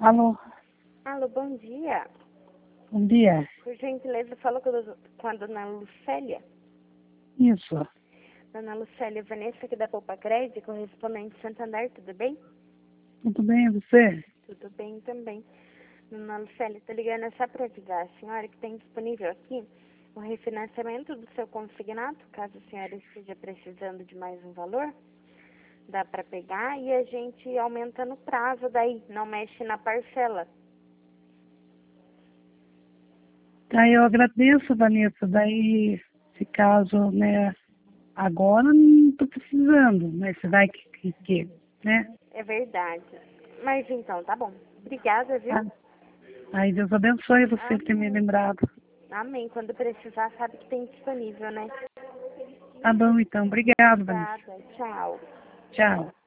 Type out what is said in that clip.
Alô, Alô, bom dia. bom dia. Por gentileza, fala com a dona Lucélia. Isso, Dona Lucélia, Vanessa aqui da Poupa Crédito, correspondente Santander, tudo bem? tudo bem você? Tudo bem também. Dona Lucélia, tô ligando só para avisar a senhora que tem disponível aqui o refinanciamento do seu consignado, caso a senhora esteja precisando de mais um valor. Dá para pegar e a gente aumenta no prazo daí, não mexe na parcela. Tá, eu agradeço, Vanessa. Daí, se caso, né, agora não tô precisando, mas você vai né? É verdade. Mas então, tá bom. Obrigada, viu? Ah, aí Deus abençoe você por ter me Amém. lembrado. Amém. Quando precisar, sabe que tem disponível, né? Tá bom, então. Obrigado, Vanessa. Obrigada. Tchau. Tchau.